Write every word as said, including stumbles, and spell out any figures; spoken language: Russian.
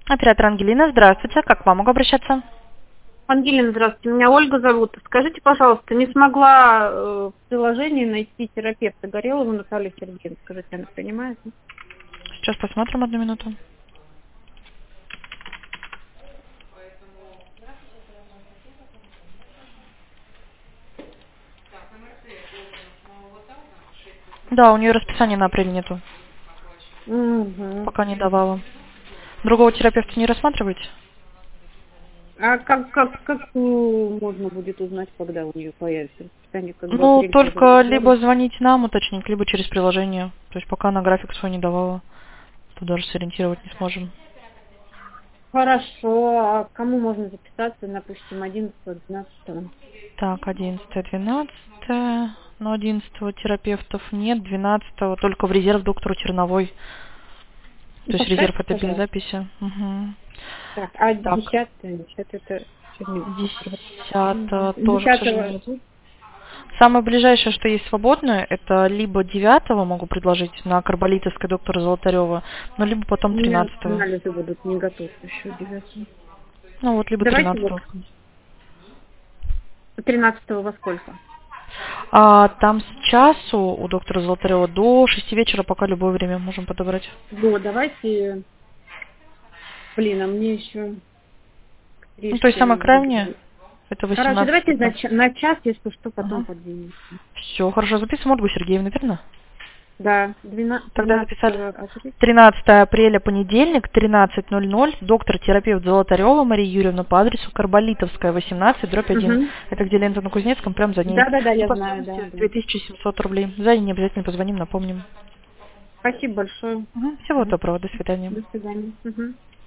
Оператор Ангелина, здравствуйте. Как к вам могу обращаться? Ангелина, здравствуйте. Меня Ольга зовут. Скажите, пожалуйста, не смогла э, в приложении найти терапевта Горелову Наталью Сергеевну. Скажите, она принимает? Сейчас посмотрим одну минуту. Да, у нее расписания на апрель нету. Угу. Пока не давала. Другого терапевта не рассматриваете? А как, как, как э, можно будет узнать, когда у нее появится расписание? Как бы Ну, апрель только тоже либо не звонить нам, уточнить, либо через приложение. То есть пока на график свой не давала, то даже сориентировать не сможем. Хорошо. А кому можно записаться, допустим, одиннадцатого-двенадцатого? Так, одиннадцатое, двенадцатое. Но одиннадцатого терапевтов нет, двенадцатого только в резерв доктору Черновой. Ну, То есть поставьте, резерв это без пожалуйста. записи. Угу. Так, а Так, десятое, десятое это десятого тоже, к десятого. сожалению. Самое ближайшее, что есть свободное, это либо девятого могу предложить на Карболитовской доктора Золотарева, но либо потом У меня тринадцатого. анализы будут не готовы еще девятого. Ну вот, либо Давайте вот тринадцатого. тринадцатого во сколько? А там с часу у доктора Золотарева до шести вечера, пока любое время можем подобрать. Вот, давайте, блин, а мне еще Ну, то есть самое крайнее, это Короче, давайте восемнадцатое. на, ча- на час, если что, потом Ага. подвинем. Все, хорошо, записываем Ольгу Сергеевну, верно? Да, двенадцатого, Тогда записали тринадцатого апреля. тринадцатое апреля, понедельник, тринадцать ноль ноль, доктор-терапевт Золотарева Мария Юрьевна по адресу Карболитовская, восемнадцать, дробь один. Угу. Это где лента на Кузнецком, прям за ней. Да, да, да, И я по знаю, да, стоимости да. две тысячи семьсот рублей. За ней обязательно позвоним, напомним. Спасибо большое. Мгм. Всего Мгм. доброго, до свидания. До свидания. Угу.